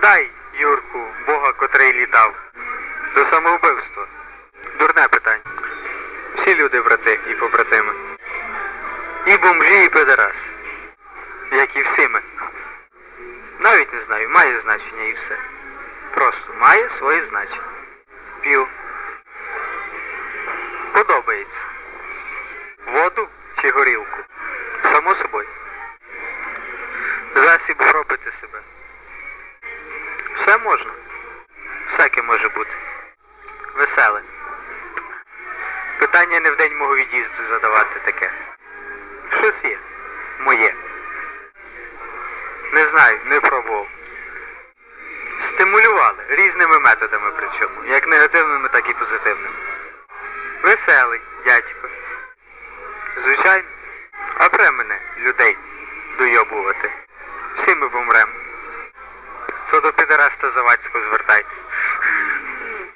Спитай, Юрку, Бога, котрий літав. До самовбивства. Дурне питання. Всі люди брати і побратими. І бомжі, і педерас. Як і всі ми. Навіть не знаю, має значення і все. Просто має своє значення. П'ю. Подобається. Воду чи горілку? Само собою. Засіб вробити себе. Все можна. Всяке може бути. Веселе. Питання не в день мого від'їзду задавати таке. Щось є. Моє. Не знаю, не пробував. Стимулювали. Різними методами причому. Як негативними, так і позитивними. Веселий, дядько. Звичайно. А пре мене, людей, дойобувати. Всі ми помремо. То до підараста Завадського звертайтесь.